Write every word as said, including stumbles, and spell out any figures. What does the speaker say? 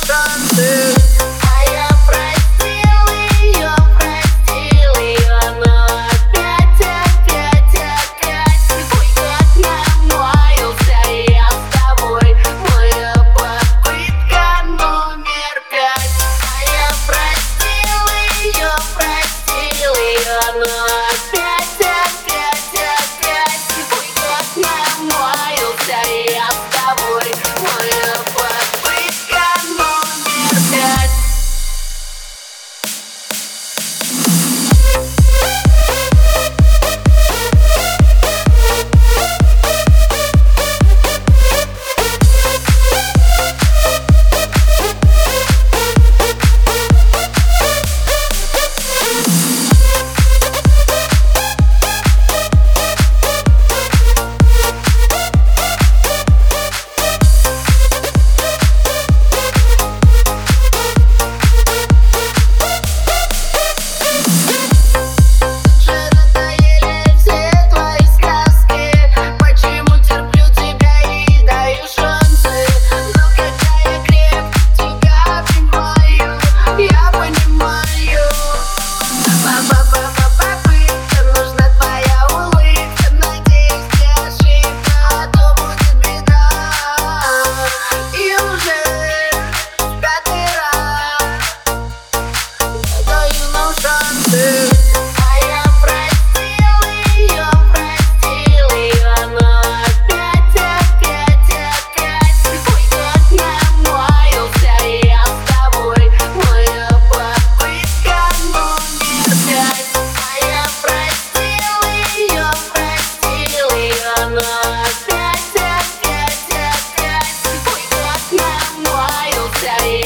шансы. А я простил ее, простил ее, но опять, опять, опять. Ой, как намаялся я с тобой. Моя попытка номер пять. А я простил ее, простил ее, но опять, опять, опять. Ой, как намаялся я с тобой. Моя попытка номер пять. А я простил ее, простил ее, но опять, опять, опять. Ой, как намаялся я с тобой. Моя попытка номер пять. А я простил ее, простил ее, но опять, опять, опять. Ой, как намаялся я.